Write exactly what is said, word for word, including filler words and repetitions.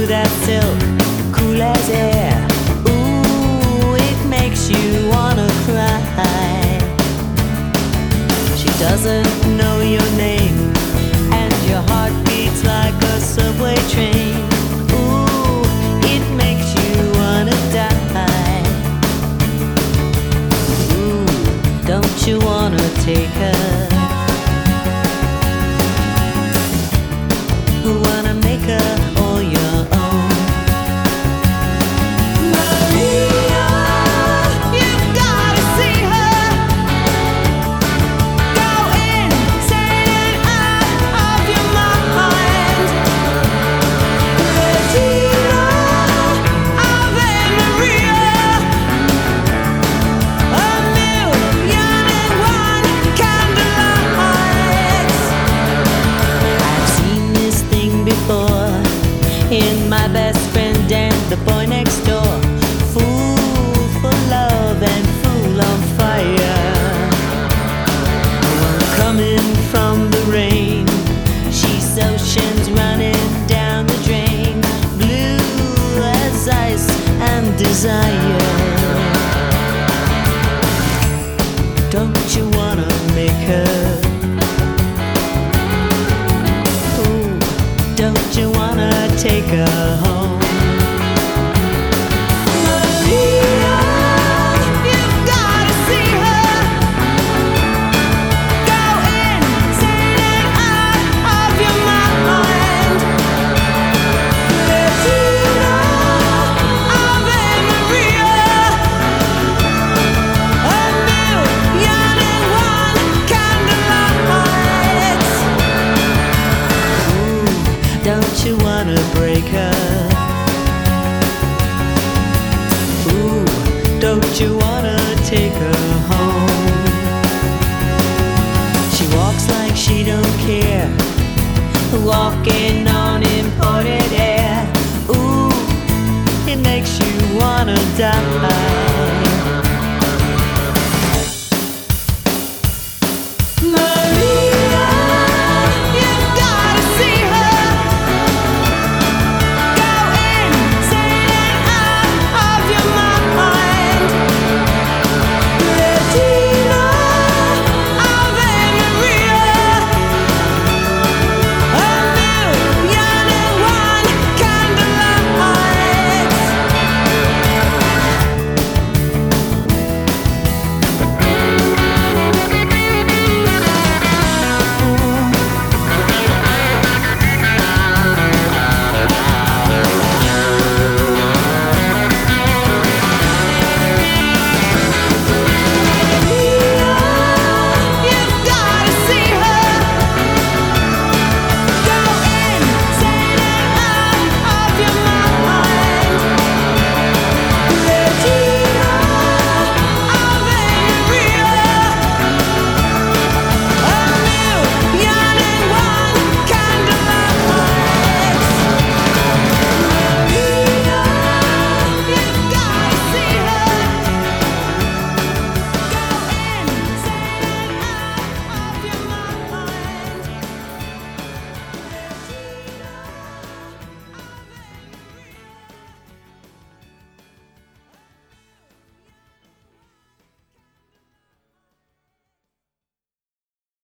smooth as silk, cool as air. Ooh, it makes you wanna cry. She doesn't know your name, and your heart beats like a subway train. Ooh, it makes you wanna die. Ooh, don't you wanna take her? Wanna make her all your own. Maria, you've gotta see her. Go insane and out of your mind. Regina, Ave Maria, a million and one candlelights. I've seen this thing before in my best friend and the boy next door. Fool for love and fool on fire. One coming from the rain, she's oceans running down the drain. Blue as ice and desire. Don't you wanna make her? Don't you wanna take her home? Maria, you've gotta see her. Go insane and out of your mind. Regina, Ave Maria, a million and one candlelights. Don't you wanna break her? Ooh, don't you wanna take her home? She walks like she don't care, walking on imported